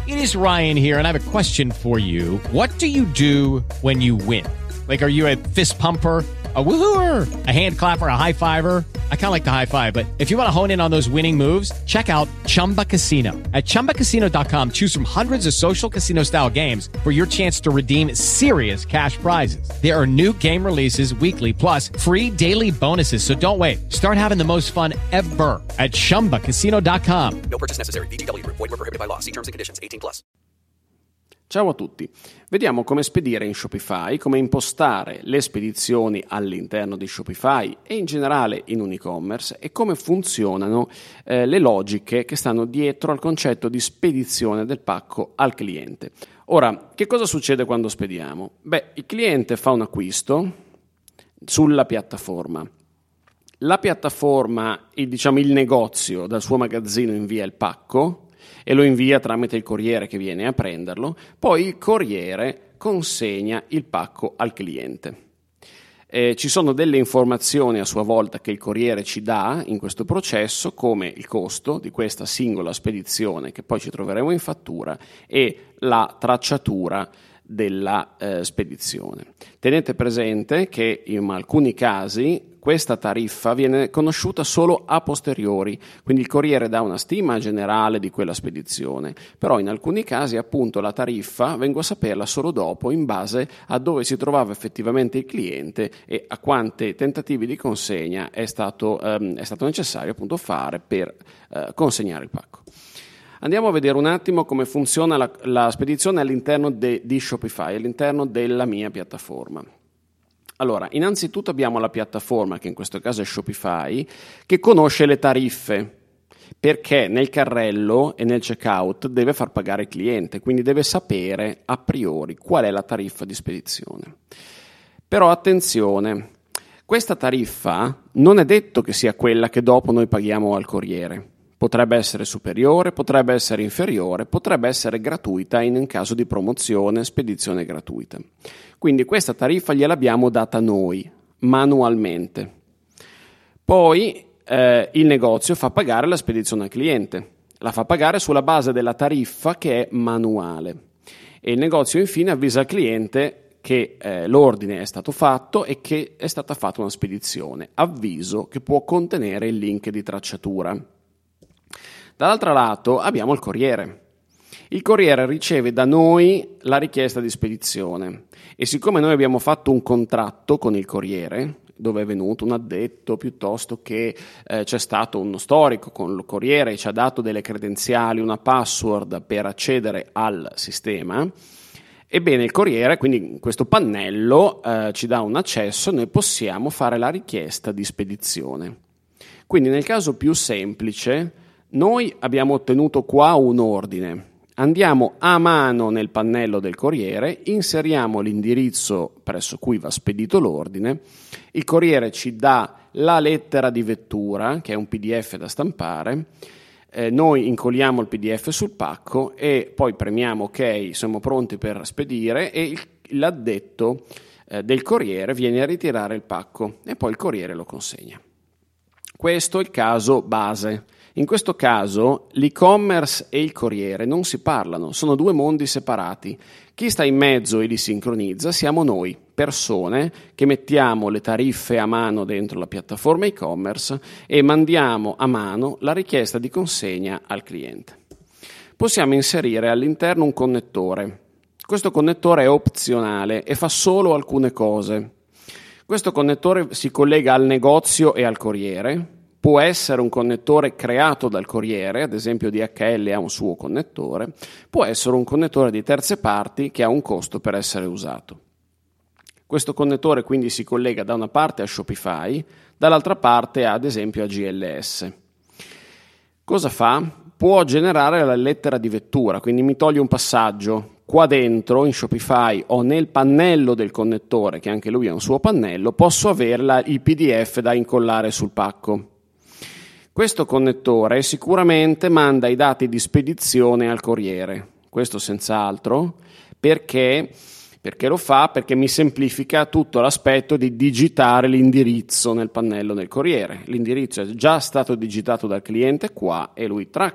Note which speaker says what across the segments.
Speaker 1: It is Ryan here, and I have a question for you. What do you do when you win? Like, are you a fist pumper, a woohooer, a hand clapper, a high fiver? I kind of like the high five, but if you want to hone in on those winning moves, check out Chumba Casino. At ChumbaCasino.com, choose from hundreds of social casino style games for your chance to redeem serious cash prizes. There are new game releases weekly, plus free daily bonuses. So don't wait. Start having the most fun ever at ChumbaCasino.com.
Speaker 2: No purchase necessary. VGW Group. Void where prohibited by law. See terms and conditions. 18+.
Speaker 3: Ciao a tutti, vediamo come spedire in Shopify, come impostare le spedizioni all'interno di Shopify e in generale in un e-commerce e come funzionano le logiche che stanno dietro al concetto di spedizione del pacco al cliente. Ora, che cosa succede quando spediamo? Beh, il cliente fa un acquisto sulla piattaforma. La piattaforma, il negozio dal suo magazzino invia il pacco e lo invia tramite il corriere che viene a prenderlo, poi il corriere consegna il pacco al cliente. Ci sono delle informazioni a sua volta che il corriere ci dà in questo processo, come il costo di questa singola spedizione che poi ci troveremo in fattura e la tracciatura della spedizione. Tenete presente che in alcuni casi questa tariffa viene conosciuta solo a posteriori, quindi il corriere dà una stima generale di quella spedizione, però in alcuni casi appunto la tariffa vengo a saperla solo dopo in base a dove si trovava effettivamente il cliente e a quanti tentativi di consegna è stato necessario appunto fare per consegnare il pacco. Andiamo a vedere un attimo come funziona la spedizione all'interno di Shopify, all'interno della mia piattaforma. Allora, innanzitutto abbiamo la piattaforma, che in questo caso è Shopify, che conosce le tariffe, perché nel carrello e nel checkout deve far pagare il cliente, quindi deve sapere a priori qual è la tariffa di spedizione. Però attenzione, questa tariffa non è detto che sia quella che dopo noi paghiamo al corriere. Potrebbe essere superiore, potrebbe essere inferiore, potrebbe essere gratuita in caso di promozione, spedizione gratuita. Quindi questa tariffa gliel'abbiamo data noi, manualmente. Poi il negozio fa pagare la spedizione al cliente, la fa pagare sulla base della tariffa che è manuale. E il negozio infine avvisa il cliente che l'ordine è stato fatto e che è stata fatta una spedizione, avviso che può contenere il link di tracciatura. Dall'altro lato abbiamo il corriere. Il corriere riceve da noi la richiesta di spedizione e siccome noi abbiamo fatto un contratto con il corriere, dove è venuto un addetto piuttosto che c'è stato uno storico con il corriere e ci ha dato delle credenziali, una password per accedere al sistema, ebbene il corriere, quindi questo pannello ci dà un accesso e noi possiamo fare la richiesta di spedizione. Quindi nel caso più semplice noi abbiamo ottenuto qua un ordine, andiamo a mano nel pannello del corriere, inseriamo l'indirizzo presso cui va spedito l'ordine, il corriere ci dà la lettera di vettura, che è un PDF da stampare, noi incolliamo il PDF sul pacco e poi premiamo ok, siamo pronti per spedire e l'addetto del corriere viene a ritirare il pacco e poi il corriere lo consegna. Questo è il caso base. In questo caso l'e-commerce e il corriere non si parlano, sono due mondi separati. Chi sta in mezzo e li sincronizza siamo noi, persone che mettiamo le tariffe a mano dentro la piattaforma e-commerce e mandiamo a mano la richiesta di consegna al cliente. Possiamo inserire all'interno un connettore. Questo connettore è opzionale e fa solo alcune cose. Questo connettore si collega al negozio e al corriere. Può essere un connettore creato dal corriere, ad esempio DHL ha un suo connettore, può essere un connettore di terze parti che ha un costo per essere usato. Questo connettore quindi si collega da una parte a Shopify, dall'altra parte ad esempio a GLS. Cosa fa? Può generare la lettera di vettura, quindi mi toglie un passaggio. Qua dentro in Shopify o nel pannello del connettore, che anche lui ha un suo pannello, posso avere il PDF da incollare sul pacco. Questo connettore sicuramente manda i dati di spedizione al corriere, questo senz'altro, perché lo fa? Perché mi semplifica tutto l'aspetto di digitare l'indirizzo nel pannello del corriere. L'indirizzo è già stato digitato dal cliente qua e lui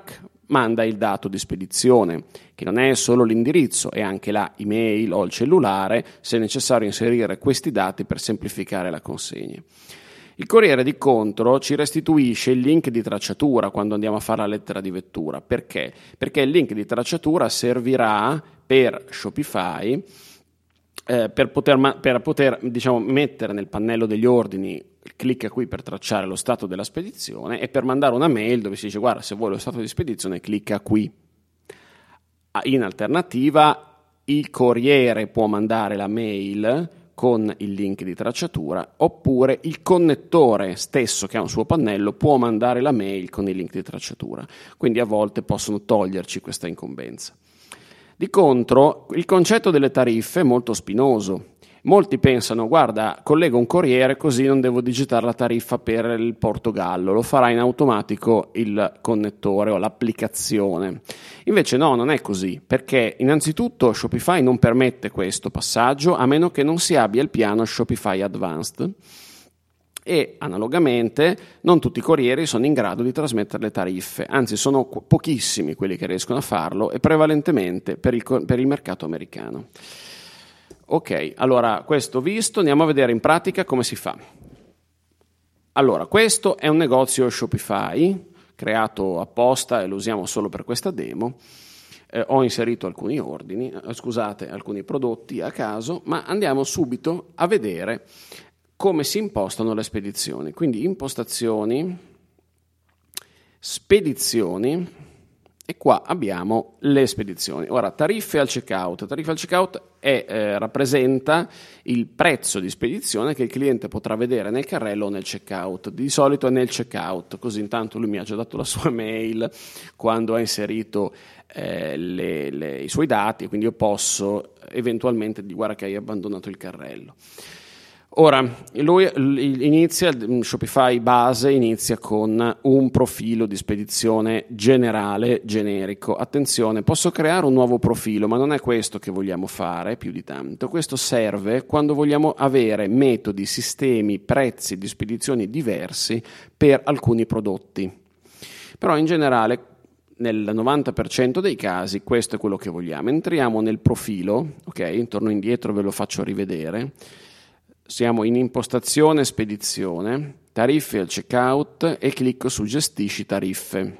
Speaker 3: manda il dato di spedizione, che non è solo l'indirizzo, è anche la email o il cellulare, se è necessario inserire questi dati per semplificare la consegna. Il corriere di contro ci restituisce il link di tracciatura quando andiamo a fare la lettera di vettura. Perché? Perché il link di tracciatura servirà per Shopify per poter diciamo, mettere nel pannello degli ordini clicca qui per tracciare lo stato della spedizione e per mandare una mail dove si dice guarda, se vuoi lo stato di spedizione clicca qui. In alternativa il corriere può mandare la mail con il link di tracciatura, oppure il connettore stesso che ha un suo pannello può mandare la mail con il link di tracciatura. Quindi a volte possono toglierci questa incombenza. Di contro, il concetto delle tariffe è molto spinoso. Molti pensano, guarda, collego un corriere così non devo digitare la tariffa per il Portogallo, lo farà in automatico il connettore o l'applicazione. Invece no, non è così, perché innanzitutto Shopify non permette questo passaggio a meno che non si abbia il piano Shopify Advanced e analogamente non tutti i corrieri sono in grado di trasmettere le tariffe, anzi sono pochissimi quelli che riescono a farlo e prevalentemente per il mercato americano. Ok, allora questo visto, andiamo a vedere in pratica come si fa. Allora, questo è un negozio Shopify creato apposta e lo usiamo solo per questa demo. Ho inserito alcuni ordini, alcuni prodotti a caso, ma andiamo subito a vedere come si impostano le spedizioni. Quindi impostazioni, spedizioni. E qua abbiamo le spedizioni. Ora, tariffe al checkout. Tariffe al checkout rappresenta il prezzo di spedizione che il cliente potrà vedere nel carrello o nel checkout. Di solito è nel checkout, così intanto lui mi ha già dato la sua mail quando ha inserito i suoi dati, quindi io posso eventualmente dire guarda che hai abbandonato il carrello. Ora, Shopify base inizia con un profilo di spedizione generale, generico. Attenzione, posso creare un nuovo profilo, ma non è questo che vogliamo fare più di tanto. Questo serve quando vogliamo avere metodi, sistemi, prezzi di spedizioni diversi per alcuni prodotti. Però in generale, nel 90% dei casi, questo è quello che vogliamo. Entriamo nel profilo, ok? Torno indietro, ve lo faccio rivedere. Siamo in impostazione spedizione, tariffe al checkout e clicco su gestisci tariffe.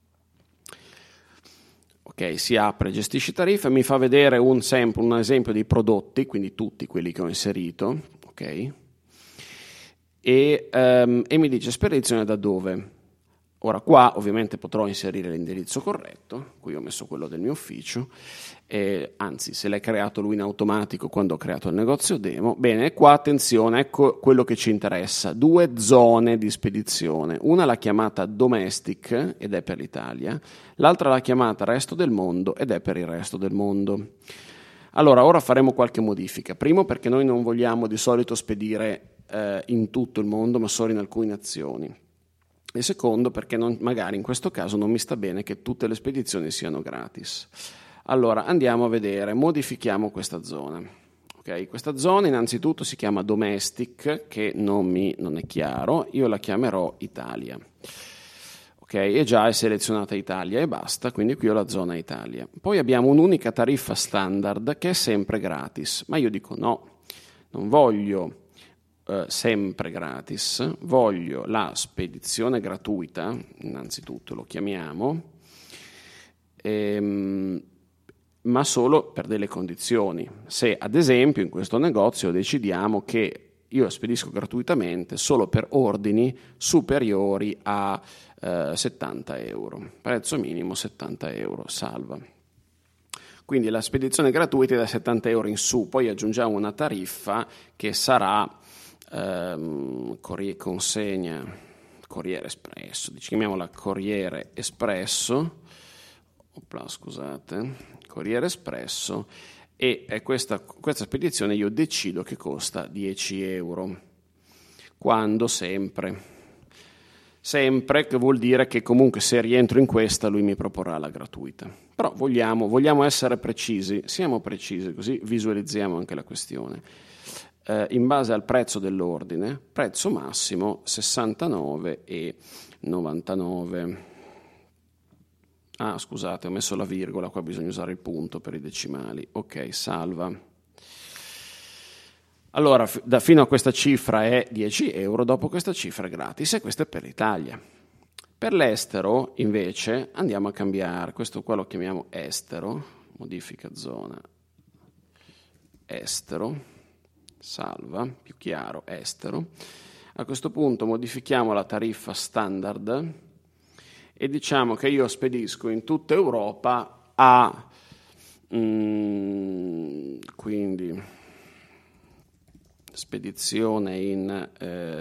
Speaker 3: Ok, si apre gestisci tariffe, mi fa vedere un esempio dei prodotti, quindi tutti quelli che ho inserito, ok? E mi dice spedizione da dove? Ora qua ovviamente potrò inserire l'indirizzo corretto, qui ho messo quello del mio ufficio, anzi se l'è creato lui in automatico quando ho creato il negozio demo. Bene, qua attenzione, ecco quello che ci interessa, 2 zone di spedizione, una l'ha chiamata domestic ed è per l'Italia, l'altra l'ha chiamata resto del mondo ed è per il resto del mondo. Allora, ora faremo qualche modifica, primo perché noi non vogliamo di solito spedire in tutto il mondo ma solo in alcune nazioni. E secondo perché magari in questo caso non mi sta bene che tutte le spedizioni siano gratis. Allora andiamo a vedere, modifichiamo questa zona. Okay, questa zona innanzitutto si chiama domestic, che non è chiaro, io la chiamerò Italia. Okay, e già è selezionata Italia e basta, quindi qui ho la zona Italia. Poi abbiamo un'unica tariffa standard che è sempre gratis, ma io dico no, non voglio sempre gratis, voglio la spedizione gratuita, innanzitutto lo chiamiamo, ma solo per delle condizioni. Se ad esempio in questo negozio decidiamo che io spedisco gratuitamente solo per ordini superiori a 70 euro, prezzo minimo 70 euro, salva. Quindi la spedizione gratuita è da 70 euro in su, poi aggiungiamo una tariffa che sarà consegna Corriere Espresso, chiamiamola Corriere Espresso, Corriere Espresso, e questa spedizione io decido che costa 10 euro, quando sempre, che vuol dire che comunque se rientro in questa lui mi proporrà la gratuita. Però vogliamo essere precisi, siamo precisi, così visualizziamo anche la questione. In base al prezzo dell'ordine, prezzo massimo 69,99. Ah, scusate, ho messo la virgola, qua bisogna usare il punto per i decimali. Ok, salva. Allora, fino a questa cifra è 10 euro, dopo questa cifra è gratis e questo è per l'Italia. Per l'estero, invece, andiamo a cambiare. Questo qua lo chiamiamo estero, modifica zona, estero, salva, più chiaro, estero. A questo punto modifichiamo la tariffa standard e diciamo che io spedisco in tutta Europa quindi spedizione in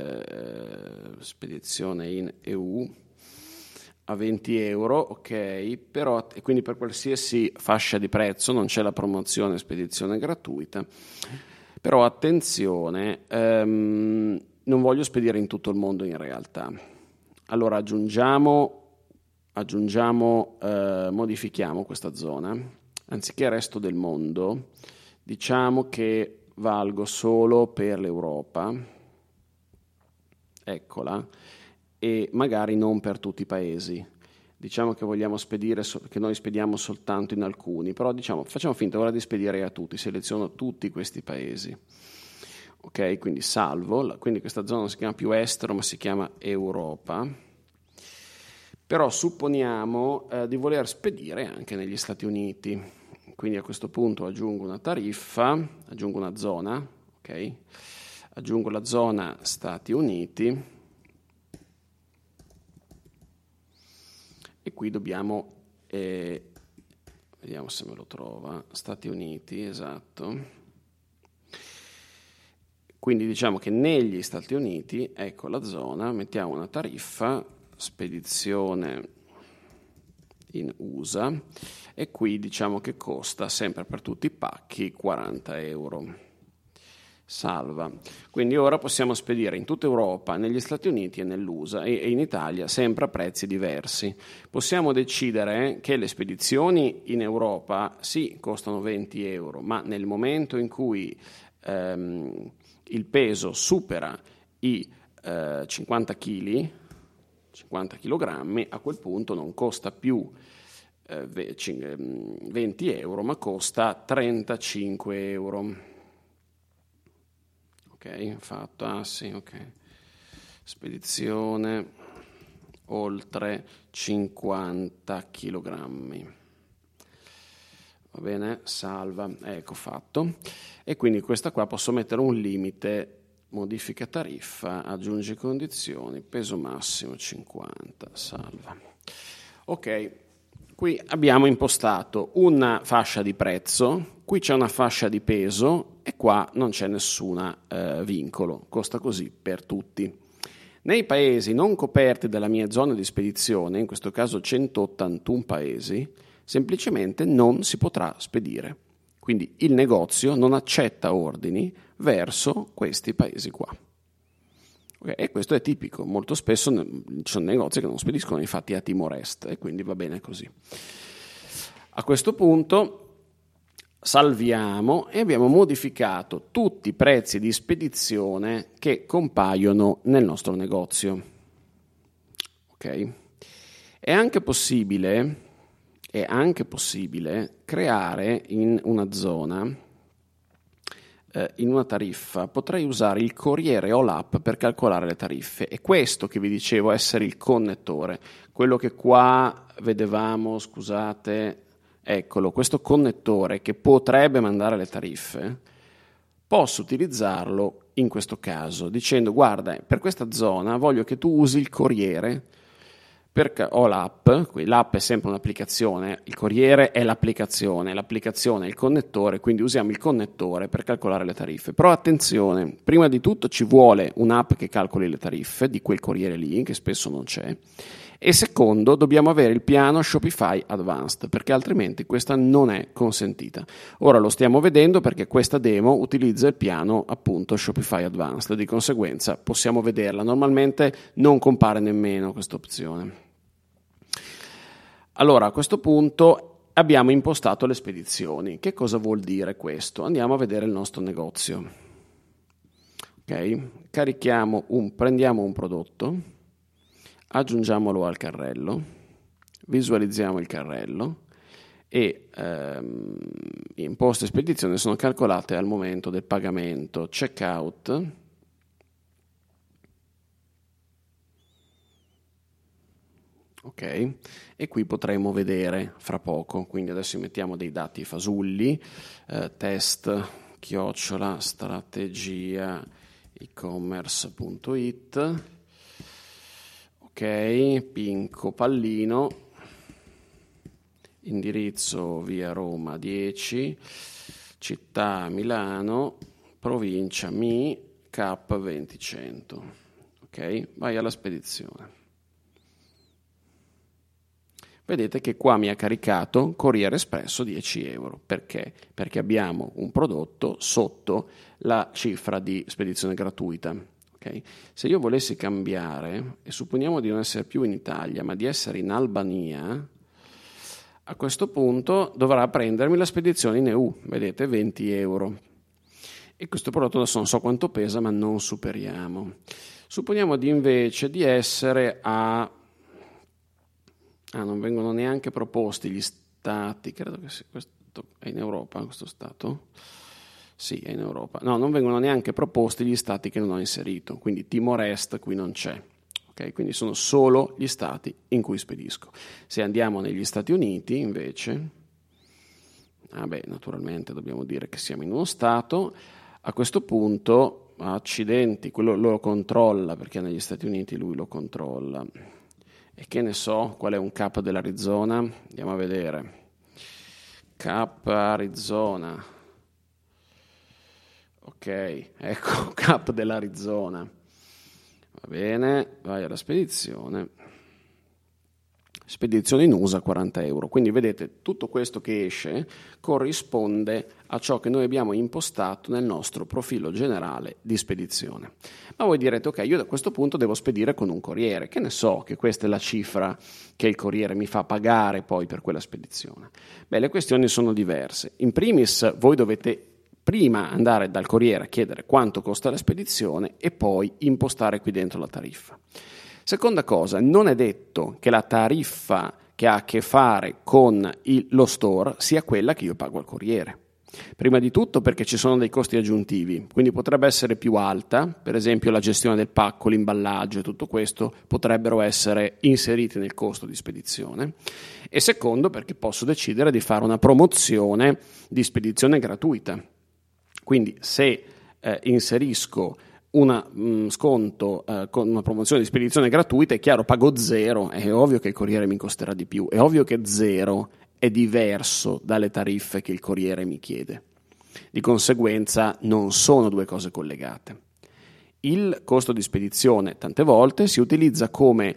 Speaker 3: EU a 20 euro, ok, però, e quindi per qualsiasi fascia di prezzo non c'è la promozione spedizione gratuita, però attenzione, non voglio spedire in tutto il mondo in realtà. Allora modifichiamo questa zona, anziché resto del mondo, diciamo che valgo solo per l'Europa, eccola, e magari non per tutti i paesi. Diciamo che vogliamo spedire, che noi spediamo soltanto in alcuni, però diciamo, facciamo finta ora di spedire a tutti, seleziono tutti questi paesi. Ok, quindi salvo, quindi questa zona non si chiama più estero ma si chiama Europa. Però supponiamo di voler spedire anche negli Stati Uniti, quindi a questo punto aggiungo una tariffa, aggiungo una zona, ok? Aggiungo la zona Stati Uniti e qui dobbiamo, vediamo se me lo trova, Stati Uniti, esatto. Quindi diciamo che negli Stati Uniti, ecco la zona, mettiamo una tariffa, spedizione in USA e qui diciamo che costa sempre per tutti i pacchi 40 euro. Salva. Quindi ora possiamo spedire in tutta Europa, negli Stati Uniti e nell'USA e in Italia sempre a prezzi diversi. Possiamo decidere che le spedizioni in Europa sì costano 20 euro, ma nel momento in cui il peso supera i 50 kg, a quel punto non costa più 20 euro, ma costa 35 euro. Ok, fatto, ok. Spedizione oltre 50 kg. Va bene, salva, ecco fatto. E quindi questa qua posso mettere un limite, modifica tariffa, aggiungi condizioni, peso massimo 50, salva. Ok, qui abbiamo impostato una fascia di prezzo, qui c'è una fascia di peso e qua non c'è nessun vincolo, costa così per tutti. Nei paesi non coperti dalla mia zona di spedizione, in questo caso 181 paesi, semplicemente non si potrà spedire. Quindi il negozio non accetta ordini verso questi paesi qua. Okay, e questo è tipico, molto spesso ci sono negozi che non spediscono infatti a Timor Est e quindi va bene così. A questo punto salviamo e abbiamo modificato tutti i prezzi di spedizione che compaiono nel nostro negozio. Ok? È anche possibile creare in una zona, in una tariffa, potrei usare il corriere o l'app per calcolare le tariffe. È questo che vi dicevo essere il connettore, quello che qua vedevamo, scusate, eccolo, questo connettore che potrebbe mandare le tariffe. Posso utilizzarlo in questo caso dicendo: guarda, per questa zona voglio che tu usi il corriere o l'app è sempre un'applicazione, il corriere è l'applicazione è il connettore, quindi usiamo il connettore per calcolare le tariffe. Però attenzione, prima di tutto ci vuole un'app che calcoli le tariffe di quel corriere lì, che spesso non c'è, e secondo dobbiamo avere il piano Shopify Advanced, perché altrimenti questa non è consentita. Ora lo stiamo vedendo perché questa demo utilizza il piano appunto Shopify Advanced, di conseguenza possiamo vederla. Normalmente non compare nemmeno questa opzione. Allora, a questo punto abbiamo impostato le spedizioni. Che cosa vuol dire questo? Andiamo a vedere il nostro negozio. Ok? Prendiamo un prodotto, aggiungiamolo al carrello, visualizziamo il carrello e imposte e spedizione sono calcolate al momento del pagamento. Checkout. Ok, e qui potremo vedere fra poco, quindi adesso mettiamo dei dati fasulli, test@strategia e-commerce.it, ok, Pinco Pallino, indirizzo via Roma 10, città Milano, provincia Mi, Cap 2000, ok, vai alla spedizione. Vedete che qua mi ha caricato Corriere Espresso 10 euro. Perché? Perché abbiamo un prodotto sotto la cifra di spedizione gratuita. Okay? Se io volessi cambiare, e supponiamo di non essere più in Italia, ma di essere in Albania, a questo punto dovrà prendermi la spedizione in EU. Vedete, 20 euro. E questo prodotto adesso non so quanto pesa, ma non superiamo. Supponiamo invece di essere a... non vengono neanche proposti gli stati, credo che sia questo, è in Europa questo stato? Sì, è in Europa. No, non vengono neanche proposti gli stati che non ho inserito, quindi Timor-Est qui non c'è. Okay? Quindi sono solo gli stati in cui spedisco. Se andiamo negli Stati Uniti, invece, naturalmente dobbiamo dire che siamo in uno stato, a questo punto, accidenti, quello lo controlla, perché negli Stati Uniti lui lo controlla. E che ne so, qual è un cap dell'Arizona? Andiamo a vedere. Cap Arizona. Ok, ecco, cap dell'Arizona. Va bene, vai alla spedizione. Spedizione in USA 40 euro. Quindi vedete, tutto questo che esce corrisponde a ciò che noi abbiamo impostato nel nostro profilo generale di spedizione. Ma voi direte, ok, io da questo punto devo spedire con un corriere. Che ne so che questa è la cifra che il corriere mi fa pagare poi per quella spedizione. Beh, le questioni sono diverse. In primis, voi dovete prima andare dal corriere a chiedere quanto costa la spedizione e poi impostare qui dentro la tariffa. Seconda cosa, non è detto che la tariffa che ha a che fare con lo store sia quella che io pago al corriere. Prima di tutto perché ci sono dei costi aggiuntivi, quindi potrebbe essere più alta, per esempio la gestione del pacco, l'imballaggio e tutto questo potrebbero essere inseriti nel costo di spedizione. E secondo perché posso decidere di fare una promozione di spedizione gratuita. Quindi se inserisco un sconto con una promozione di spedizione gratuita, è chiaro, pago 0, è ovvio che il corriere mi costerà di più, è ovvio che 0 è diverso dalle tariffe che il corriere mi chiede. Di conseguenza non sono due cose collegate. Il costo di spedizione tante volte si utilizza come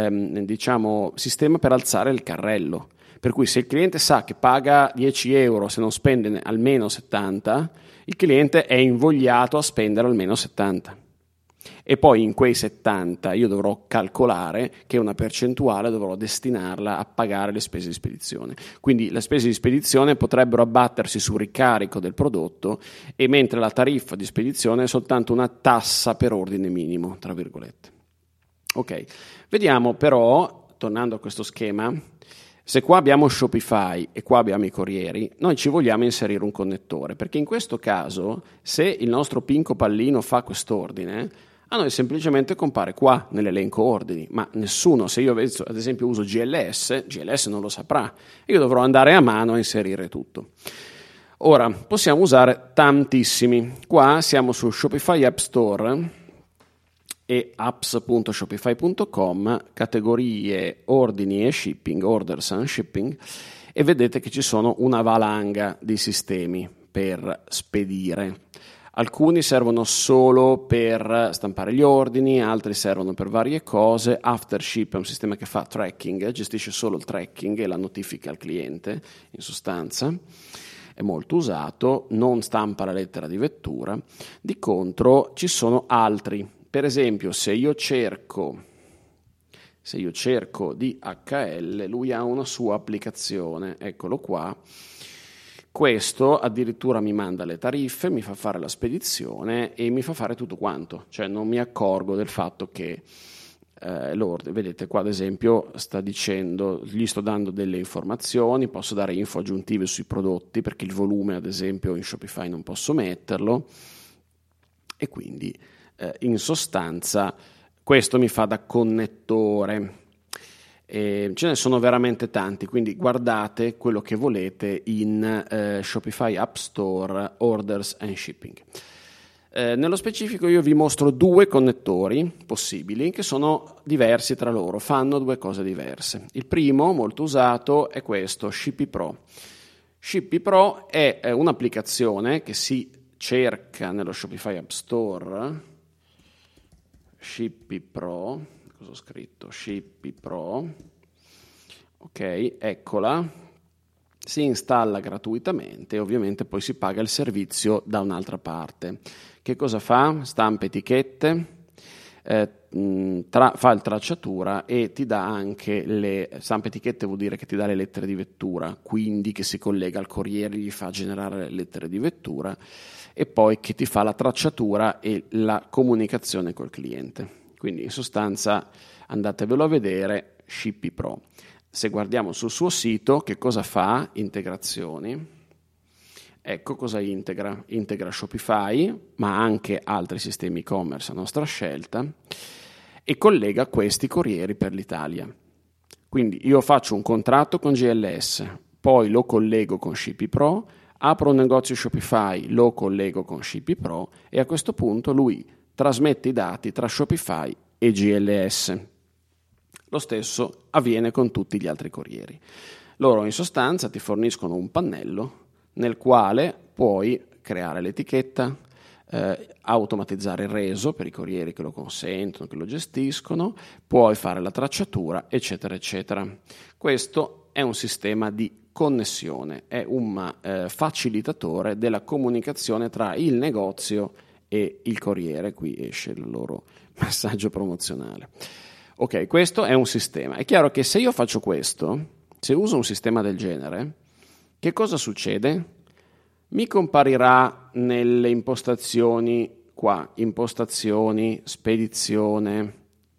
Speaker 3: sistema per alzare il carrello, per cui se il cliente sa che paga 10 euro se non spende almeno 70, il cliente è invogliato a spendere almeno 70. E poi in quei 70 io dovrò calcolare che una percentuale dovrò destinarla a pagare le spese di spedizione. Quindi le spese di spedizione potrebbero abbattersi sul ricarico del prodotto, e mentre la tariffa di spedizione è soltanto una tassa per ordine minimo, tra virgolette. Ok, vediamo però, tornando a questo schema, se qua abbiamo Shopify e qua abbiamo i corrieri, noi ci vogliamo inserire un connettore, perché in questo caso, se il nostro Pinco Pallino fa quest'ordine, a noi semplicemente compare qua nell'elenco ordini, ma nessuno, se io ad esempio uso GLS non lo saprà, io dovrò andare a mano a inserire tutto. Ora, possiamo usare tantissimi. Qua siamo su Shopify App Store e apps.shopify.com, categorie ordini e shipping, orders and shipping, e vedete che ci sono una valanga di sistemi per spedire. Alcuni servono solo per stampare gli ordini, altri servono per varie cose. Aftership è un sistema che fa tracking, gestisce solo il tracking e la notifica al cliente, in sostanza. È molto usato, non stampa la lettera di vettura. Di contro ci sono altri. Per esempio, se io cerco DHL, lui ha una sua applicazione, eccolo qua. Questo addirittura mi manda le tariffe, mi fa fare la spedizione e mi fa fare tutto quanto. Cioè non mi accorgo del fatto che l'ordine. Vedete qua ad esempio sta dicendo, gli sto dando delle informazioni, posso dare info aggiuntive sui prodotti perché il volume ad esempio in Shopify non posso metterlo, e quindi in sostanza questo mi fa da connettore. Ce ne sono veramente tanti, quindi guardate quello che volete in Shopify App Store Orders and Shipping. Nello specifico io vi mostro 2 connettori possibili che sono diversi tra loro, fanno 2 cose diverse. Il primo, molto usato, è questo, Shippy Pro. Shippy Pro è un'applicazione che si cerca nello Shopify App Store. Shippy Pro, cosa ho scritto? Shippy Pro, ok, eccola, si installa gratuitamente e ovviamente poi si paga il servizio da un'altra parte. Che cosa fa? Stampa etichette, fa il tracciatura e ti dà anche le stampa etichette, vuol dire che ti dà le lettere di vettura, quindi che si collega al corriere, gli fa generare le lettere di vettura, e poi che ti fa la tracciatura e la comunicazione col cliente. Quindi in sostanza andatevelo a vedere, Shippy Pro. Se guardiamo sul suo sito, che cosa fa? Integrazioni. Ecco cosa integra. Integra Shopify, ma anche altri sistemi e-commerce a nostra scelta, e collega questi corrieri per l'Italia. Quindi io faccio un contratto con GLS, poi lo collego con Shippy Pro, apro un negozio Shopify, lo collego con Shippy Pro e a questo punto lui trasmette i dati tra Shopify e GLS. Lo stesso avviene con tutti gli altri corrieri. Loro in sostanza ti forniscono un pannello nel quale puoi creare l'etichetta, automatizzare il reso per i corrieri che lo consentono, che lo gestiscono, puoi fare la tracciatura, eccetera, eccetera. Questo è un sistema di connessione, è un facilitatore della comunicazione tra il negozio e il corriere. Qui esce il loro messaggio promozionale. Ok, questo è un sistema. È chiaro che se io faccio questo, se uso un sistema del genere, che cosa succede? Mi comparirà nelle impostazioni qua, impostazioni, spedizione,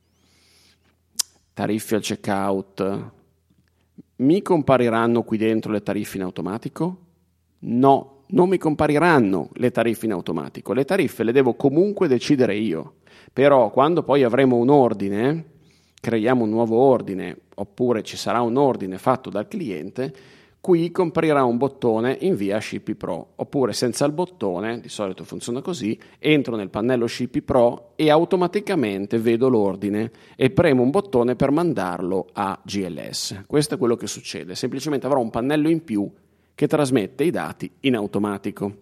Speaker 3: tariffe al checkout. Mi compariranno qui dentro le tariffe in automatico? No, non mi compariranno le tariffe in automatico. Le tariffe le devo comunque decidere io. Però quando poi avremo un ordine, creiamo un nuovo ordine, oppure ci sarà un ordine fatto dal cliente, qui comparirà un bottone invia Shippy Pro, oppure senza il bottone, di solito funziona così, entro nel pannello Shippy Pro e automaticamente vedo l'ordine e premo un bottone per mandarlo a GLS. Questo è quello che succede, semplicemente avrò un pannello in più che trasmette i dati in automatico.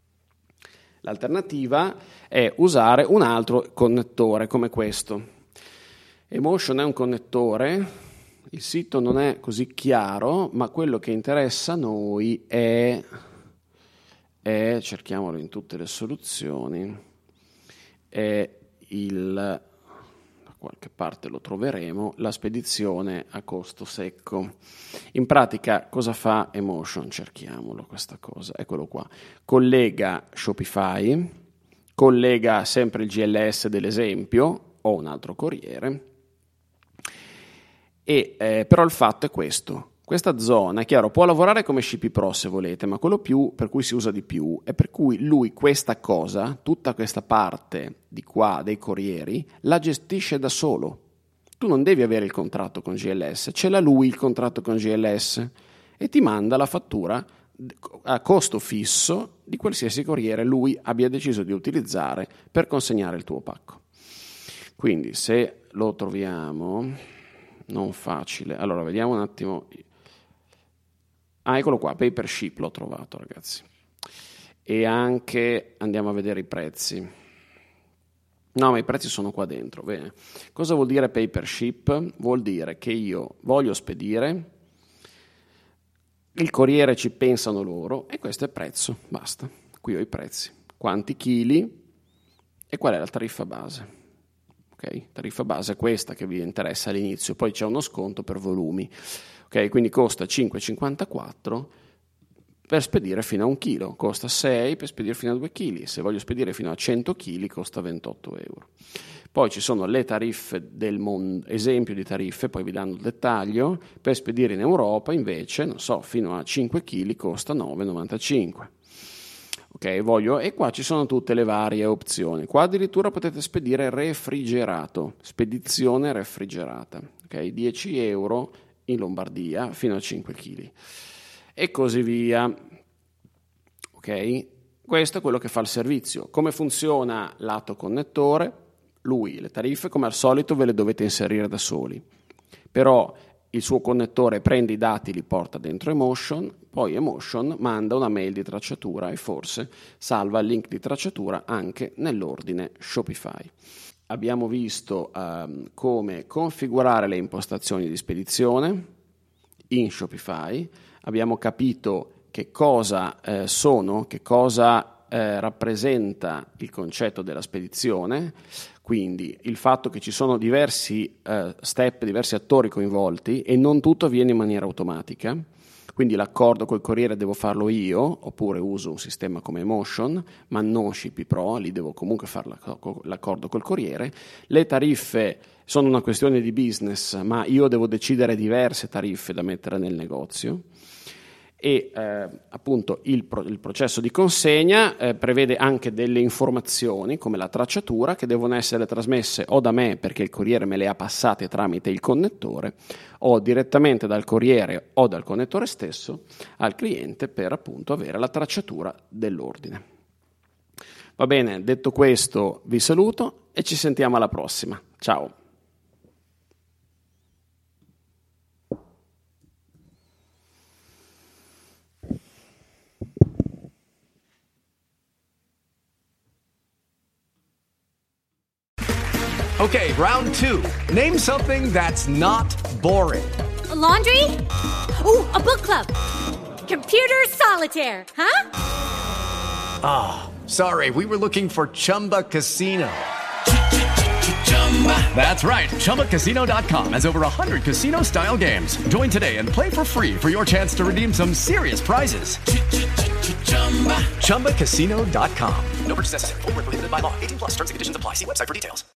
Speaker 3: L'alternativa è usare un altro connettore come questo. Emotion è un connettore. Il sito non è così chiaro, ma quello che interessa a noi è cerchiamolo in tutte le soluzioni, è da qualche parte lo troveremo, la spedizione a costo secco. In pratica cosa fa Emotion? Cerchiamolo questa cosa, eccolo qua. Collega Shopify, collega sempre il GLS dell'esempio o un altro corriere. Però il fatto è questo, questa zona, è chiaro, può lavorare come Shippy Pro se volete, ma quello per cui si usa di più è per cui lui questa cosa, tutta questa parte di qua dei corrieri, la gestisce da solo. Tu non devi avere il contratto con GLS, ce l'ha lui il contratto con GLS e ti manda la fattura a costo fisso di qualsiasi corriere lui abbia deciso di utilizzare per consegnare il tuo pacco. Quindi se lo troviamo... non facile, allora vediamo un attimo. Eccolo qua, Papership l'ho trovato, ragazzi, e anche andiamo a vedere i prezzi. No, ma i prezzi sono qua dentro. Bene. Cosa vuol dire Papership? Vuol dire che io voglio spedire, il corriere ci pensano loro e questo è il prezzo, basta. Qui ho i prezzi, quanti chili e qual è la tariffa base. Okay, tariffa base è questa che vi interessa all'inizio, poi c'è uno sconto per volumi. Okay, quindi costa 5,54 per spedire fino a 1 chilo, costa 6 per spedire fino a 2 kg, se voglio spedire fino a 100 kg costa 28 euro. Poi ci sono le tariffe del mondo, esempio di tariffe, poi vi danno il dettaglio, per spedire in Europa invece, non so, fino a 5 kg costa 9,95. Ok, e qua ci sono tutte le varie opzioni. Qua addirittura potete spedire refrigerato, spedizione refrigerata, ok, 10 euro in Lombardia fino a 5 kg e così via. Ok, questo è quello che fa il servizio. Come funziona lato connettore? Le tariffe come al solito ve le dovete inserire da soli, però il suo connettore prende i dati, li porta dentro Emotion, poi Emotion manda una mail di tracciatura e forse salva il link di tracciatura anche nell'ordine Shopify. Abbiamo visto come configurare le impostazioni di spedizione in Shopify, abbiamo capito che cosa sono, che cosa rappresenta il concetto della spedizione, quindi il fatto che ci sono diversi step, diversi attori coinvolti e non tutto avviene in maniera automatica, quindi l'accordo col corriere devo farlo io, oppure uso un sistema come Emotion, ma non Shippy Pro, lì devo comunque fare l'accordo col corriere. Le tariffe sono una questione di business, ma io devo decidere diverse tariffe da mettere nel negozio. E appunto il processo di consegna prevede anche delle informazioni come la tracciatura che devono essere trasmesse o da me perché il corriere me le ha passate tramite il connettore o direttamente dal corriere o dal connettore stesso al cliente per appunto avere la tracciatura dell'ordine. Va bene, detto questo vi saluto e ci sentiamo alla prossima. Ciao!
Speaker 4: Okay, round 2. Name something that's not boring.
Speaker 5: A laundry? Ooh, a book club. Computer solitaire, huh?
Speaker 4: Sorry, we were looking for Chumba Casino. That's right. ChumbaCasino.com has over 100 casino-style games. Join today and play for free for your chance to redeem some serious prizes. ChumbaCasino.com.
Speaker 2: No purchase necessary. Void where prohibited by law. 18+ terms and conditions apply. See website for details.